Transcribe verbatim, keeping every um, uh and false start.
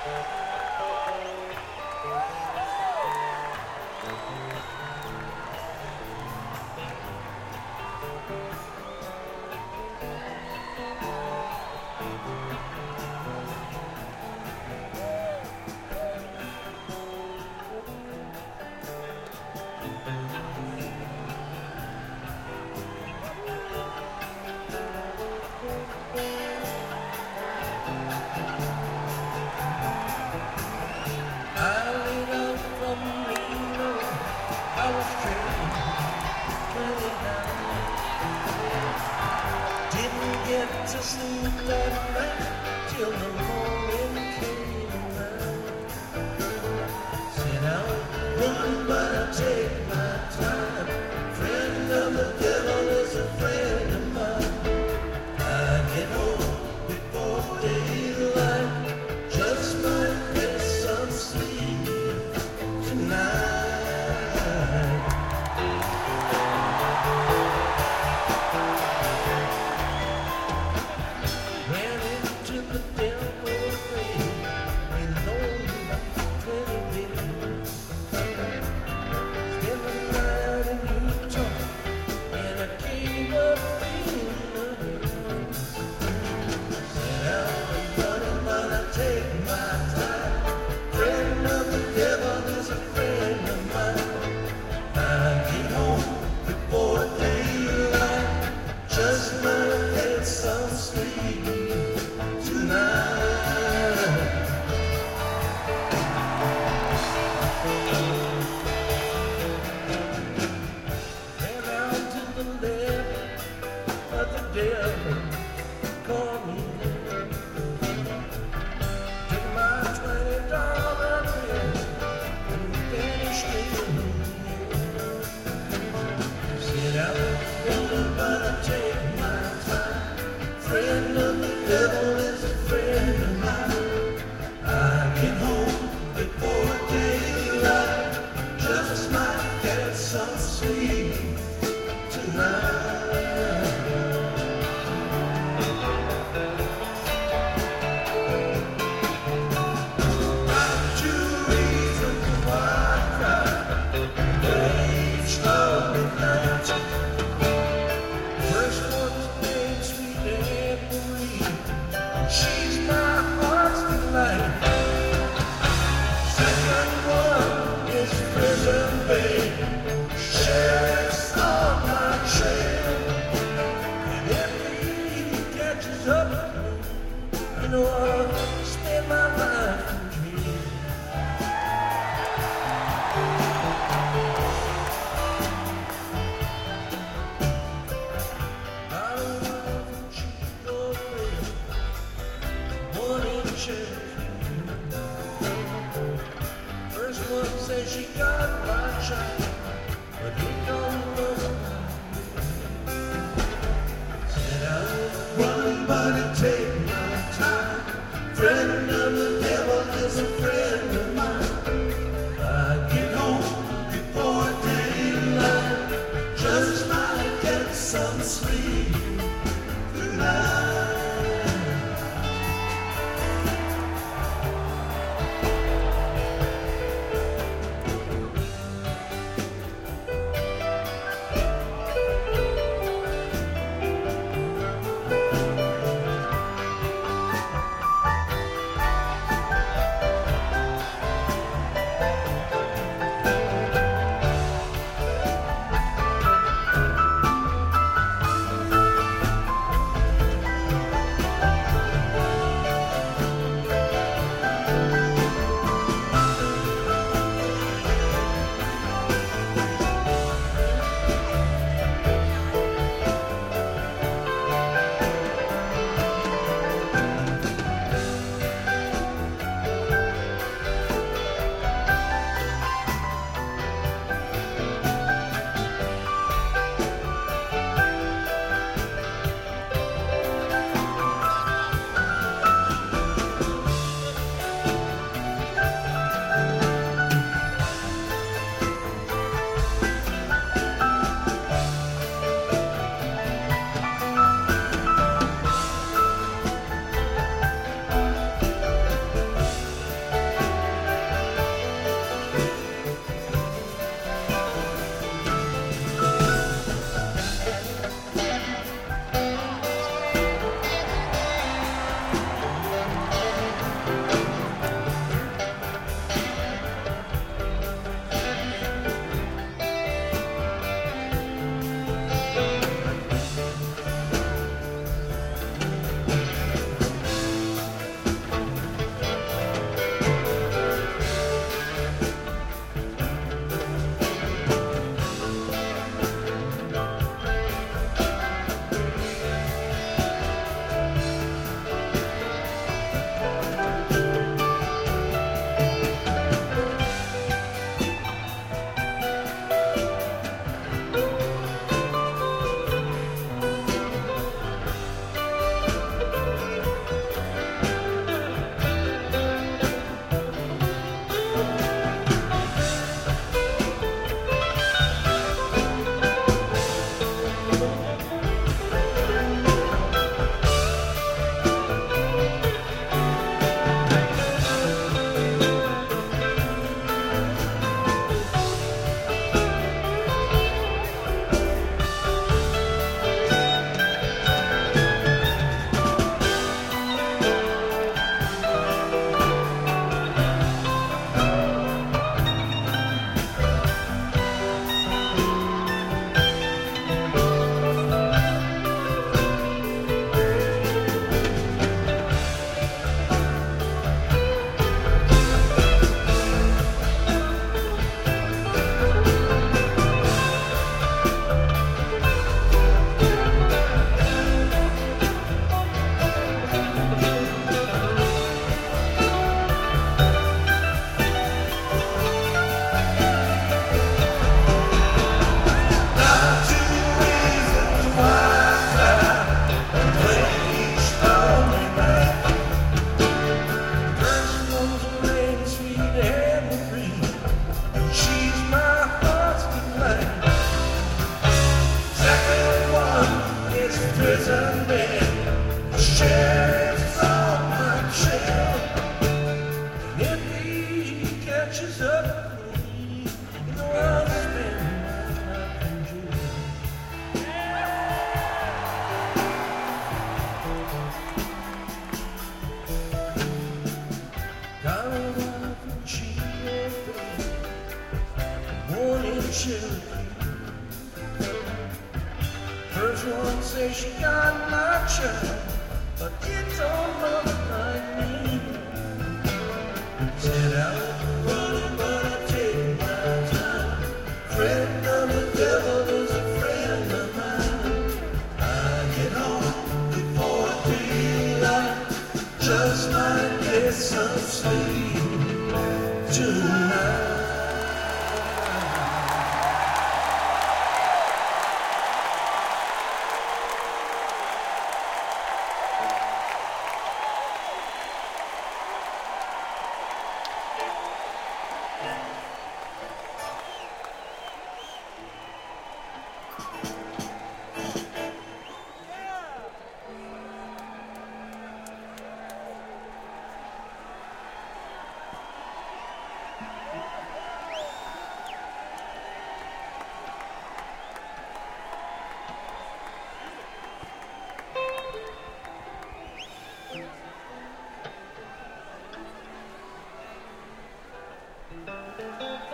To sleep that night till the morning came around. Said I'll run, but I take my time. Friend of the devil is a friend of mine. I get home before daylight, just might get some sleep tonight. First one says she got my child, but he don't know. Said I'll run, but it take my time. Friend of the devil is a friend of mine. I get home before daylight, just might get some sleep tonight. found out that she had born in Cherokee. First one says she got my child, but it don't look like me. Said I was running, but I take my time. Friend of the devil is a friend of mine. I get home before daylight, just might get some sleep tonight. Thank you.